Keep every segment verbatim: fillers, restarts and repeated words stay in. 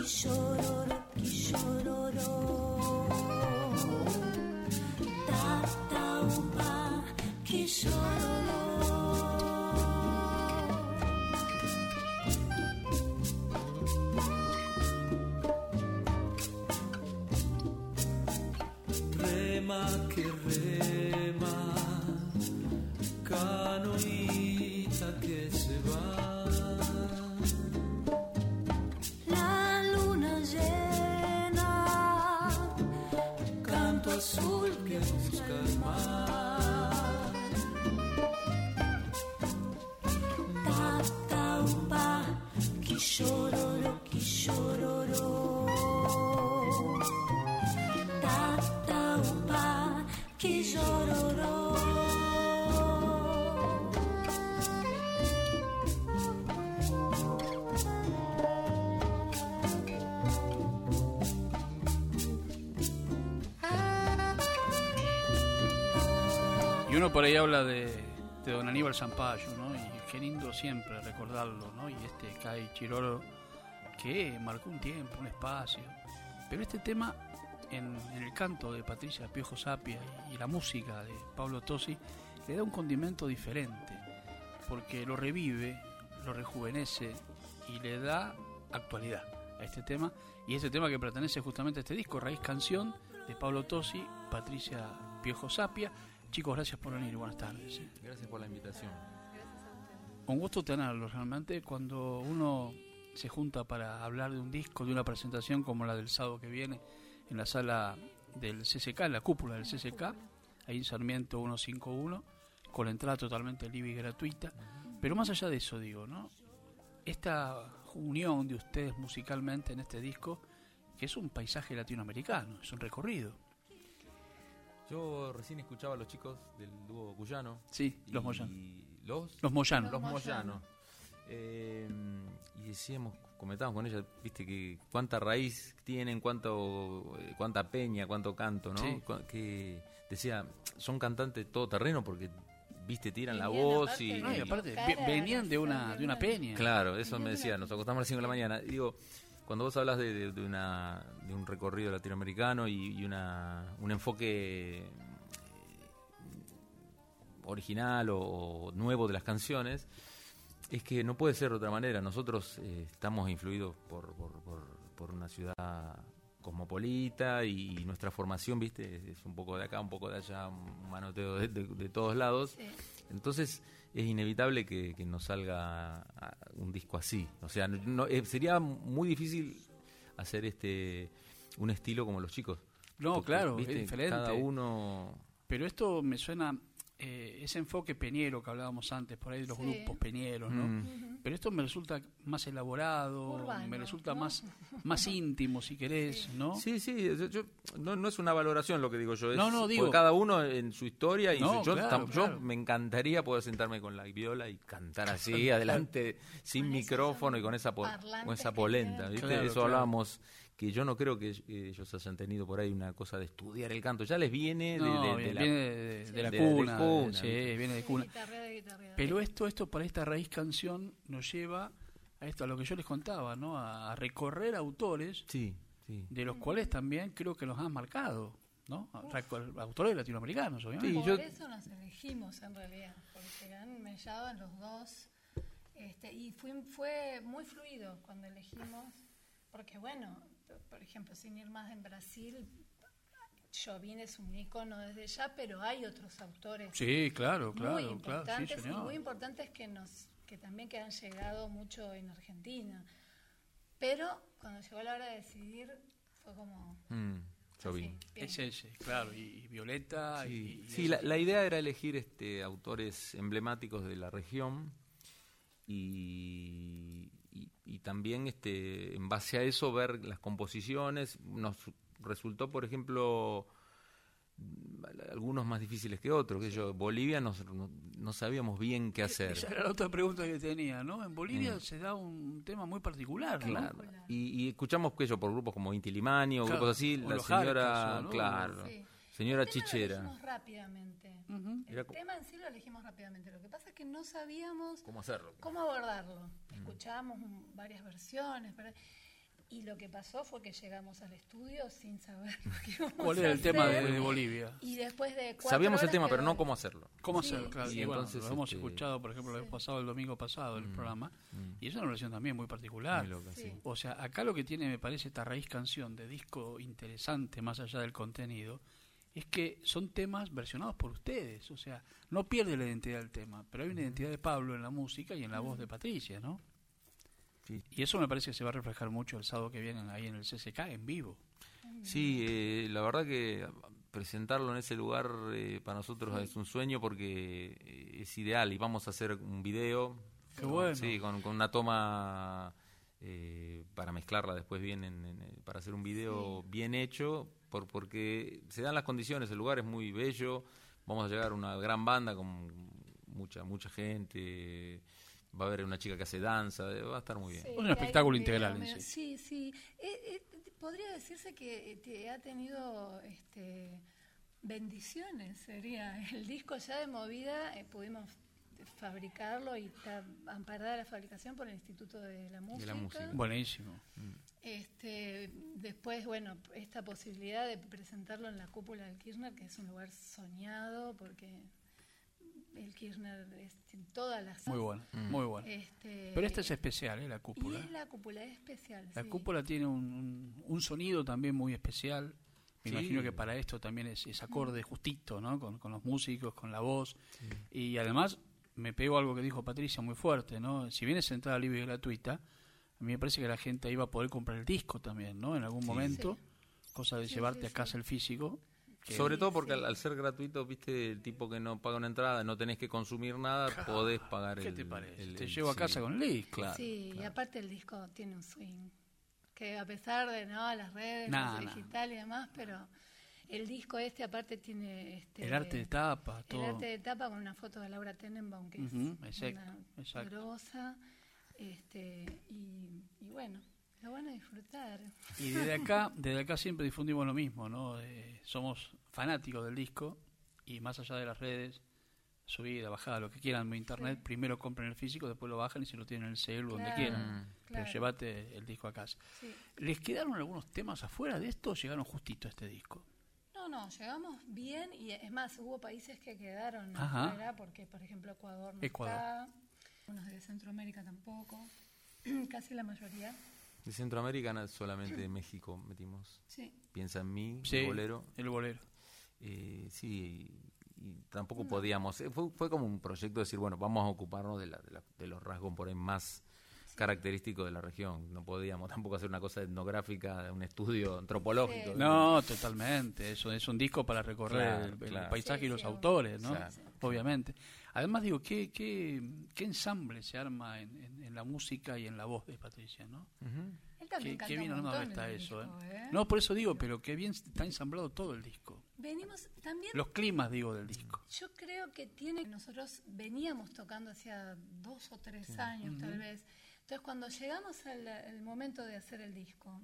Kishororo, kishororo. Tataupa, kishororo. Rema que rema, canoita que se va. La luna llena, canto azul que busca el mar. Tataupa, kishororo, kishororo. Tataupa, kishororo. Y uno por ahí habla de, de don Aníbal Zampayo, ¿no? Y qué lindo siempre recordarlo, ¿no? Y este Kai Chiroro, que marcó un tiempo, un espacio. Pero este tema, en, en el canto de Patricia Piojo Sapia y, y la música de Pablo Tosi, le da un condimento diferente, porque lo revive, lo rejuvenece y le da actualidad a este tema. Y este tema que pertenece justamente a este disco, Raíz Canción, de Pablo Tosi, Patricia Piojo Sapia. Chicos, gracias por venir, buenas tardes. Gracias por la invitación. Un gusto tenerlo, realmente, cuando uno se junta para hablar de un disco, de una presentación como la del sábado que viene, en la sala del C C K, en la cúpula del C C K, ahí en Sarmiento ciento cincuenta y uno, con la entrada totalmente libre y gratuita. Pero más allá de eso, digo, ¿no? Esta unión de ustedes musicalmente en este disco, que es un paisaje latinoamericano, es un recorrido. Yo recién escuchaba a los chicos del dúo cuyano. Sí, los Moyanos. ¿Los? Los Moyanos. Los Moyanos. Eh, y decíamos, comentábamos con ella, viste, que cuánta raíz tienen, cuánto, cuánta peña, cuánto canto, ¿no? Sí. Que decía, son cantantes todoterreno porque, viste, tiran venían la voz aparte, y... No, y aparte, cara, venían de una, de una peña. Claro, eso me decía, nos acostamos a las cinco de la mañana. Y digo, cuando vos hablas de, de, de, una, de un recorrido latinoamericano y, y una, un enfoque original o, o nuevo de las canciones, es que no puede ser de otra manera. Nosotros eh, estamos influidos por, por, por, por una ciudad cosmopolita y, y nuestra formación, viste, es un poco de acá, un poco de allá, un manoteo de, de, de todos lados. Sí. Entonces es inevitable que, que nos salga un disco así. O sea, no, eh, sería muy difícil hacer este un estilo como los chicos. No, Porque, claro, ¿viste? es diferente. Cada uno... Pero esto me suena... Eh, ese enfoque peñero que hablábamos antes, por ahí de los sí. grupos peñeros, ¿no? Mm. Uh-huh. Pero esto me resulta más elaborado, Urbano, me resulta ¿no? más más íntimo, si querés, sí. ¿no? Sí, sí, yo, yo, no, no es una valoración lo que digo yo, es no, no, digo, cada uno en su historia y no, su, yo, claro, tam, claro. yo me encantaría poder sentarme con la viola y cantar así, adelante, sin con micrófono y con esa, po, con esa polenta, ¿viste? Claro, Eso claro. hablábamos, que yo no creo que ellos hayan tenido por ahí una cosa de estudiar el canto, ya les viene de, no, de, de, viene la, de, de, de la de, cuna, de cuna, sí, viene de cuna. Guitarreada, guitarreada. Pero esto, esto para esta raíz canción nos lleva a esto, a lo que yo les contaba, ¿no? A recorrer autores, sí, sí. de los cuales también creo que los han marcado, ¿no? Uf. Autores latinoamericanos, obviamente. Sí, por yo... eso nos elegimos en realidad, porque han mellado en los dos, este, y fue, fue muy fluido cuando elegimos, porque bueno, por ejemplo, sin ir más en Brasil, Jobim es un ícono desde ya, pero hay otros autores sí, claro, claro, muy importantes claro, sí, y muy importantes que nos que también que han llegado mucho en Argentina. Pero cuando llegó la hora de decidir fue como mm, Jobim. Ese, ese, claro, y, y Violeta. Sí, y, y sí la, la idea era elegir este autores emblemáticos de la región y, y, y también este en base a eso ver las composiciones. Nos resultó, por ejemplo, algunos más difíciles que otros. Que yo, Bolivia no, no, no sabíamos bien qué hacer. Esa era la otra pregunta que tenía, ¿no? En Bolivia mm. se da un tema muy particular, claro. ¿no? Y, y escuchamos que yo por grupos como Inti Illimani o claro. grupos así, o la señora, Jarcas, ¿no? claro, sí. señora el tema Chichera. Lo elegimos rápidamente. Uh-huh. El tema en sí lo elegimos rápidamente. Lo que pasa es que no sabíamos cómo hacerlo, cómo abordarlo. Mm. Escuchábamos varias versiones, pero Y lo que pasó fue que llegamos al estudio sin saber lo que íbamos ¿Cuál a era el tema hacer. de, de Bolivia? Y después de cuatro Sabíamos el horas tema, pero quedó- no cómo hacerlo. ¿Cómo Sí. hacer? Claro, Y y bueno, entonces, lo hemos este, escuchado, por ejemplo, lo hemos pasado el domingo pasado el Mm, programa, mm. y es una versión también muy particular. Muy loca, Sí. sí. O sea, acá lo que tiene, me parece, esta raíz canción de disco interesante, más allá del contenido, es que son temas versionados por ustedes. O sea, no pierde la identidad del tema, pero hay una identidad de Pablo en la música y en la voz de Patricia, ¿no? Sí. Y eso me parece que se va a reflejar mucho el sábado que viene ahí en el C C K, en vivo. Sí, eh, la verdad que presentarlo en ese lugar eh, para nosotros es un sueño porque eh, es ideal y vamos a hacer un video. Qué bueno. Sí, con, con una toma eh, para mezclarla después bien, en, en- para hacer un video bien hecho, por, porque se dan las condiciones, el lugar es muy bello, vamos a llegar a una gran banda con mucha mucha gente, va a haber una chica que hace danza, eh, va a estar muy bien. Sí, Un hay espectáculo video integral en medio- sí. Sí, sí. Eh, eh, podría decirse que eh, te- ha tenido este, bendiciones, sería. El disco ya de movida eh, pudimos fabricarlo y está amparada la fabricación por el Instituto de la Música. Música. Buenísimo. Este, después, bueno, esta posibilidad de presentarlo en la cúpula del Kirchner, que es un lugar soñado, porque el Kirchner es en todas las... Muy bueno, muy bueno. Este, Pero esta es especial, ¿eh? La y cúpula. es la cúpula, es especial. La sí. cúpula tiene un, un, un sonido también muy especial. Me Sí. imagino que para esto también es, es acorde justito, ¿no? Con, con los músicos, con la voz. Y además me pegó algo que dijo Patricia muy fuerte, ¿no? Si bien es entrada libre y gratuita, a mí me parece que la gente iba a poder comprar el disco también, ¿no? En algún Sí. momento, cosa de Sí, llevarte sí, a casa sí. el físico. que- Sobre todo porque sí. al, al ser gratuito, viste, el tipo que no paga una entrada, no tenés que consumir nada, Claro, podés pagar ¿Qué el... te parece? el- Te el- llevo a sí. casa con el disco. Claro. Sí, y claro. aparte el disco tiene un swing, que a pesar de no las redes, Nah, lo nah. digital y demás, pero el disco este aparte tiene este El arte de tapa, el todo. arte de tapa con una foto de Laura Tenenbaum, que Ujú, es exacto, una exacto. grosa, este, y, y bueno, lo van a disfrutar. Y desde acá, desde acá siempre difundimos lo mismo, ¿no? Eh, somos fanáticos del disco y más allá de las redes, subida, bajada, lo que quieran en internet, Sí. primero compren el físico, después lo bajan y se lo tienen en el celu, donde Claro, quieran. Mm. Pero claro. llévate el disco a casa. Sí. ¿Les quedaron algunos temas afuera de esto o llegaron justito a este disco? No, no, llegamos bien y es más, hubo países que quedaron Ajá. afuera porque, por ejemplo, Ecuador no Ecuador. está, unos de Centroamérica tampoco, casi la mayoría. De Centroamérica no, solamente de México metimos. Sí, Piensa en mí, Sí, el bolero. el bolero. Eh, sí, y, y tampoco podíamos. eh, Fue, fue como un proyecto de decir, bueno, vamos a ocuparnos de, la, de, la- de los rasgos por ahí más característicos de la región. No podíamos tampoco hacer una cosa etnográfica, un estudio antropológico. Sí. No, totalmente. Eso es un disco para recorrer Claro, el, el claro. paisaje Sí, y los sí, autores, ¿no? Claro. Obviamente. Además, digo, ¿qué, qué, qué ensamble se arma en, en- en la música y en la voz de Patricia, ¿no? Ujú. él también Qué, canta qué bien un armado montón está en el eso, disco, ¿eh? ¿eh? No, por eso digo, pero qué bien está ensamblado todo el disco. Venimos también, Los climas, digo, del disco. yo creo que tiene, nosotros veníamos tocando hacía dos o tres años tal vez, entonces cuando llegamos al, al momento de hacer el disco,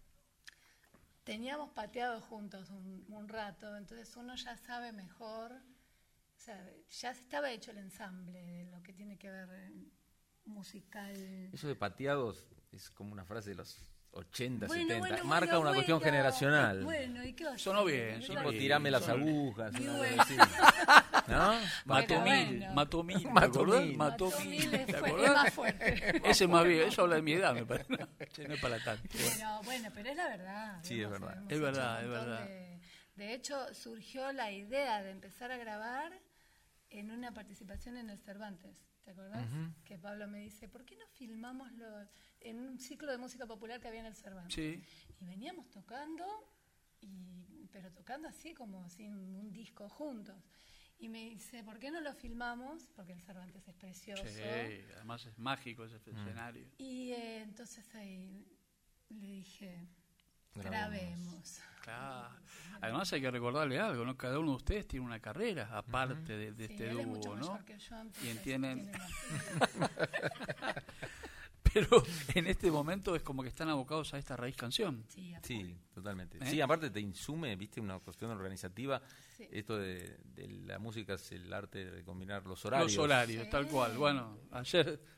teníamos pateado juntos un, un rato, entonces uno ya sabe mejor, o sea, ya estaba hecho el ensamble de lo que tiene que ver eh, musical. Eso de pateados es como una frase de los ochenta, Bueno, setenta. bueno, Marca bueno, una cuestión bueno. generacional. Bueno, ¿y qué va a Sonó hacer? bien, ¿Qué sonó va a Tipo, bien. tirame las Sonó bien. agujas. Y una bueno. cosa así. ¿No? Mató Pero mil, bueno. mató mil, ¿te Mató acordás? mil. Mató Mató mil, mil, ¿te fue- es acordás? más fuerte. Ese es más bien, eso habla de mi edad, me parece. No, che, no es para tanto. Pero bueno, pero es la verdad. Sí, es Hemos- verdad. hemos Es hecho verdad, un es montón verdad. De, de hecho, surgió la idea de empezar a grabar en una participación en el Cervantes. ¿Te acordás? Que Pablo me dice, ¿por qué no filmamos lo, en un ciclo de música popular que había en el Cervantes? Sí. Y veníamos tocando, y, pero tocando así como sin un disco juntos. Y me dice, ¿por qué no lo filmamos? Porque el Cervantes es precioso. Sí, además es mágico ese escenario. Y eh, entonces ahí le dije, Grabemos. grabemos. Claro. Además hay que recordarle algo, ¿no? Cada uno de ustedes tiene una carrera aparte de, de Sí, este él es mucho dúo, mayor ¿no? que yo, entonces Y entienden. tiene más- Pero en este momento es como que están abocados a esta raíz canción. Sí, a full. Sí, totalmente. ¿Eh? Sí, aparte te insume, viste, una cuestión organizativa. Sí. Esto de, de la música es el arte de combinar los horarios. Los horarios, Sí. tal cual. Bueno, ayer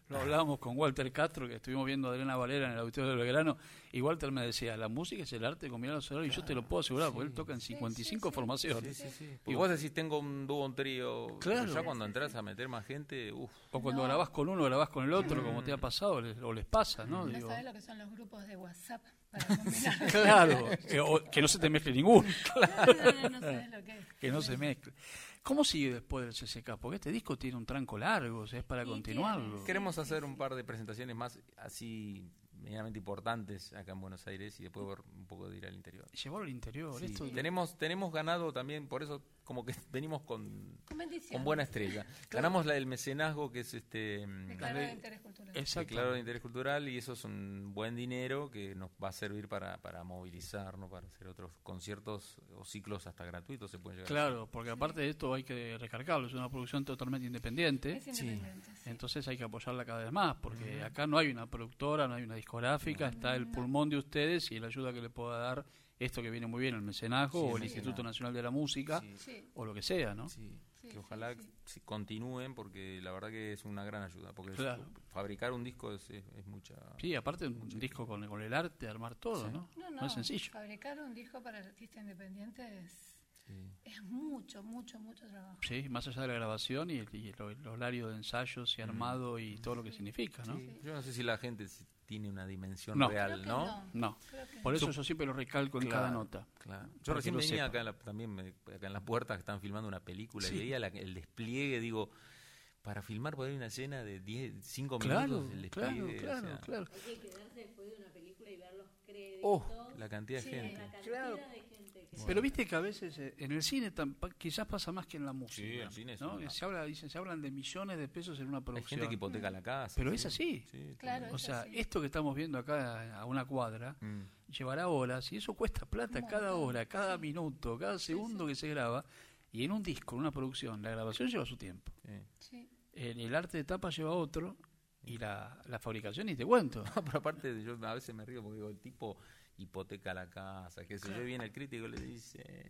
lo hablábamos con Walter Castro, que estuvimos viendo a Adriana Valera en el Auditorio de Belgrano, y Walter me decía, la música es el arte de combinar los horarios, y yo te lo puedo asegurar, porque él toca en cincuenta y cinco sí, sí. formaciones. Sí, sí, sí. Porque vos decís, tengo un dúo, un trío. Claro. Ya cuando entras a meter más gente, uff. O cuando No. grabás con uno, grabás con el otro, como te ha pasado, les- o les pasa, ¿no? No Digo, sabes lo que son los grupos de WhatsApp para combinar. claro, que, o- que no se te mezcle ninguno, No, no, no, no sabes lo que es. que no se mezcle. ¿Cómo sigue después del C C K? Porque este disco tiene un tranco largo, o sea, es para Y continuarlo. tiene- Queremos hacer un par de presentaciones más así medianamente importantes acá en Buenos Aires y después ver un poco de ir al interior. Llevarlo al interior, Sí, esto tenemos tenemos ganado también, por eso como que venimos con, Con bendición. con buena estrella. Ganamos la, el mecenazgo, que es este Declarado Dale. de interés cultural. Exacto. declarado de interés cultural, y eso es un buen dinero que nos va a servir para, para movilizar, ¿no? Para hacer otros conciertos o ciclos hasta gratuitos se pueden llegar a Claro, porque aparte de esto hay que recargarlo, es una producción totalmente independiente, Es independiente. sí. entonces hay que apoyarla cada vez más, porque acá no hay una productora, no hay una discográfica, está el pulmón de ustedes y la ayuda que le pueda dar esto que viene muy bien, el mecenazgo Sí, o el sí, Instituto sí. Nacional de la Música, Sí. Sí. o lo que sea, ¿no? Sí, Sí, que sí, ojalá sí. si continúen, porque la verdad que es una gran ayuda, porque es- Claro. fabricar un disco es, es, es mucha... Sí, aparte un disco con, con el arte, armar todo, Sí. ¿no? No, No no, es sencillo. fabricar un disco para el artista independiente es, Sí. es mucho, mucho, mucho trabajo. Sí, más allá de la grabación y el, y el- el horario de ensayos y armado y todo lo que significa, ¿no? Sí. Yo no sé si la gente si tiene una dimensión No. real, Creo que ¿no? no. No, Creo que por eso Sup- yo siempre lo recalco en Claro, cada nota. Claro. Para Yo que recién lo venía sepa. acá, en la, también me- acá en las puertas que están filmando una película Sí. y veía la- el despliegue, digo, para filmar por ahí una escena de diez, cinco Claro, minutos, el claro, despliegue, o claro, sea, claro. Hay que quedarse después de una película y ver los créditos. Oh, la cantidad de Sí, gente. la cantidad Claro. de gente que Pero viste que a veces eh, en el cine tam- pa- quizás pasa más que en la música. Sí, el cine es ¿no? una- Se habla, dicen, se hablan de millones de pesos en una Hay producción. gente que hipoteca la casa. Pero sí. es así. Sí, Claro, O es sea, así. esto que estamos viendo acá a una cuadra Mm. llevará horas y eso cuesta plata Un cada montón, hora, cada sí. minuto, cada segundo que se graba. Y en un disco, en una producción, la grabación lleva su tiempo. Sí. Sí. El, el arte de tapa lleva otro y la, la fabricación, y te cuento. No, pero aparte, yo a veces me río porque digo, el tipo hipoteca la casa, que sé yo, y viene el crítico y le dice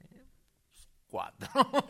cuatro.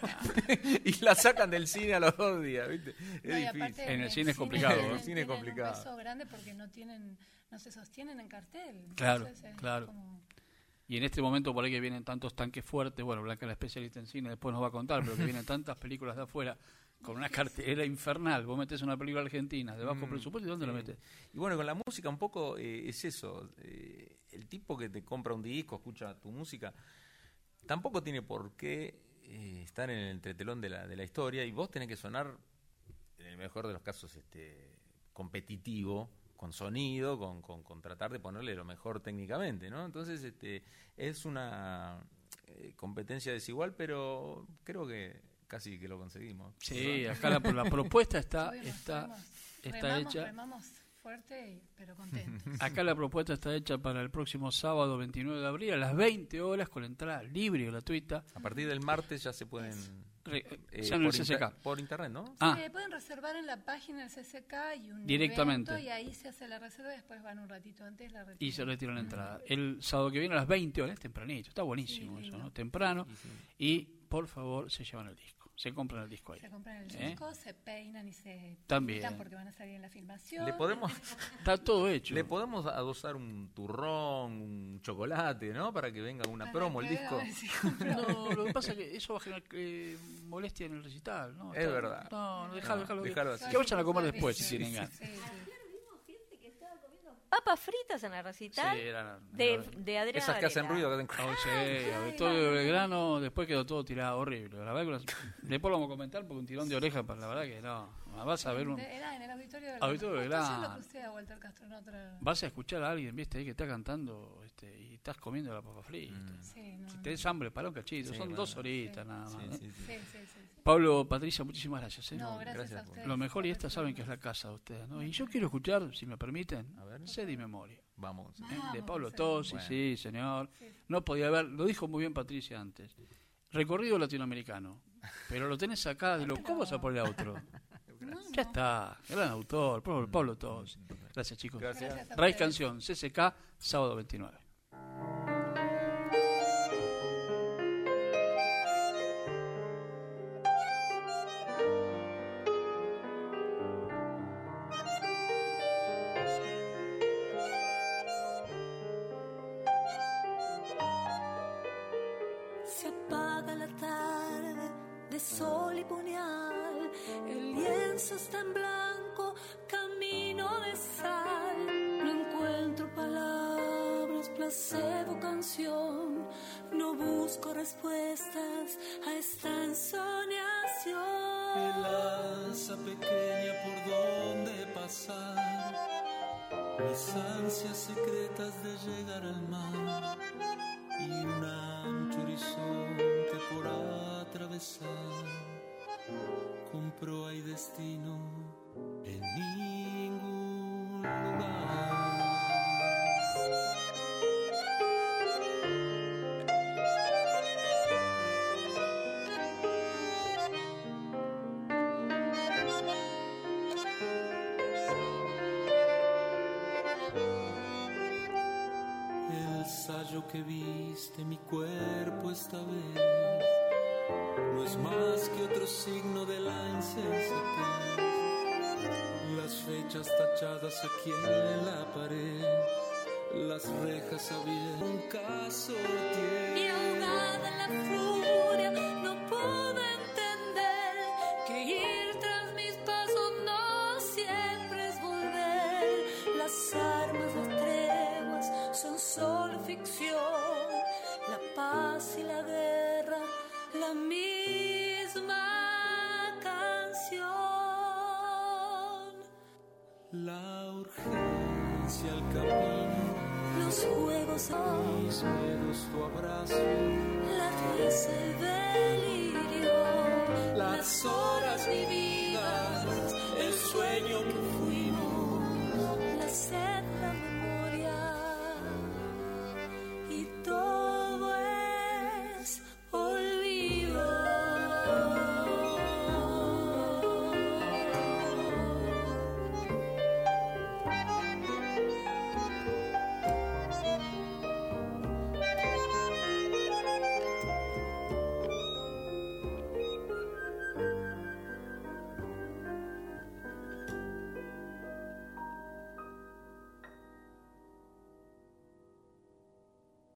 Y la sacan del cine a los dos días, ¿viste? Es No, y difícil. aparte En el cine es complicado, tienen- ¿eh? En el cine es tienen complicado. un peso grande porque no tienen, no se sostienen en cartel. Claro, Entonces es claro. como- Y en este momento por ahí que vienen tantos tanques fuertes, bueno, Blanca la especialista en cine después nos va a contar, pero que vienen tantas películas de afuera con una cartelera infernal. Vos metés una película argentina de bajo Mm, presupuesto, ¿y dónde sí. la metes? Y bueno, con la música un poco eh, es eso. eh, el tipo que te compra un disco, escucha tu música, tampoco tiene por qué eh, estar en el entretelón de la, de la historia, y vos tenés que sonar, en el mejor de los casos, este competitivo, con sonido, con, con, con tratar de ponerle lo mejor técnicamente, ¿no? Entonces, este es una eh, competencia desigual, pero creo que casi que lo conseguimos. Sí, acá la, la propuesta está, subimos, está, subimos. está remamos, hecha. remamos fuerte, y- pero contentos. Acá la propuesta está hecha para el próximo sábado veintinueve de abril a las veinte horas con entrada libre y gratuita. A partir del martes ya se pueden... Re- eh, ya en el por, C C K. inter- por internet, ¿no? Ah, Eh, pueden reservar en la página del C C K y un Directamente. evento, y ahí se hace la reserva y después van un ratito antes la retiran. y se retira la entrada. El sábado que viene a las veinte horas, tempranito, está buenísimo Sí, eso, lindo. ¿no? Temprano. Y sí. Y por favor, se llevan el disco, se compran el disco ahí. Se compran el ¿Eh? disco, se peinan y se También. pintan porque van a salir en la filmación. Le podemos, Está todo hecho. le podemos adosar un turrón, un chocolate, ¿no? Para que venga una Para promo el que disco. vean si compran. No, lo que pasa es que eso va a generar eh, molestia en el recital, ¿no? Es Está- verdad. No, no, dejalo, No, dejalo. dejalo así. Que vayan a comer Sí, después sí, si sí, tienen sí, ganas. sí, sí. vimos gente que estaba comiendo papas fritas en la recital Sí, eran- de, eran- de Adriana Esas que hacen Varela. ruido. Que hacen... Oh, sí, Auditorio de Belgrano, después quedó todo tirado horrible. La verdad que las- después lo vamos a comentar porque un tirón de oreja, para la verdad que no. Vas a ver un, Era en el auditorio de Auditorio de Justo ayer Belgrano. lo crucé a Walter Castro en otra. vas a escuchar a alguien, viste, ahí que está cantando este, y estás comiendo la papa frita. Sí, no, Si no. tenés hambre, para un cachito, Sí, son bueno, dos horitas sí. nada más. Sí, ¿no? sí, sí. Sí, sí, sí, sí. Pablo, Patricia, muchísimas gracias. ¿eh? No, gracias, gracias a por- ustedes. Lo mejor, y por esta saben que es la recibirnos. casa de ustedes, ¿no? Y yo quiero escuchar, si me permiten, A ver. Sed y Memoria. Vamos. ¿eh? Vamos, De Pablo sí. Tosi, Bueno. sí, señor. Sí. No podía haber, lo dijo muy bien Patricia antes. Recorrido latinoamericano. Pero lo tenés acá, de lo, ¿cómo vas a poner a otro? No, Ya no. está, gran autor, Pablo, Pablo Tosi. Gracias, chicos. Gracias. Gracias a Raíz ustedes. Canción, C C K, sábado veintinueve. de sol y puñal. El lienzo está en blanco, camino de sal. No encuentro palabras, placebo canción. No busco respuestas a esta ensoñación. El alza pequeña por donde pasar, mis ansias secretas de llegar al mar y un ancho horizonte por atravesar, con proa y destino en ningún lugar. Que viste mi cuerpo esta vez no es más que otro signo de la insensatez. Las fechas tachadas aquí en la pared, las rejas abiertas, nunca sorteé. Y ahogada en la furia no puedo entender que ir tras mis pasos no siempre es volver. Las armas, las treguas son solo ficción, la paz y la guerra, la misma canción. La urgencia, el camino, los juegos son mis dedos, tu abrazo, la risa, el delirio, las horas vividas, el sueño que fui.